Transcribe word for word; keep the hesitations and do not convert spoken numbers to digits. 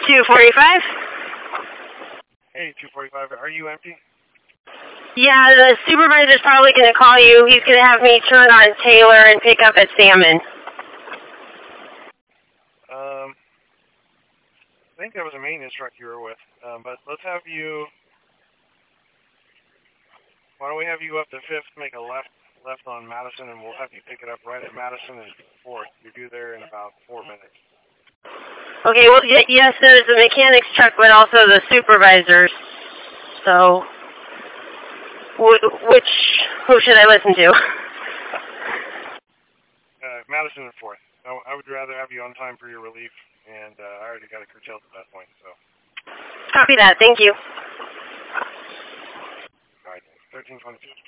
two forty-five? Hey, two forty-five, are you empty? Yeah, the supervisor's probably going to call you. He's going to have me turn on Taylor and pick up at Salmon. Um, I think that was a maintenance truck you were with, um, but let's have you, why don't we have you up to fifth, make a left left on Madison, and we'll have you pick it up right at Madison and fourth. You're due there in about four minutes. Okay, well, y yes, there's the mechanic's truck, but also the supervisor's. So, wh which, who should I listen to? Uh, Madison and fourth. I, I would rather have you on time for your relief, and uh, I already got it curtailed at that point, so. Copy that, thank you. All right, thirteen twenty-two.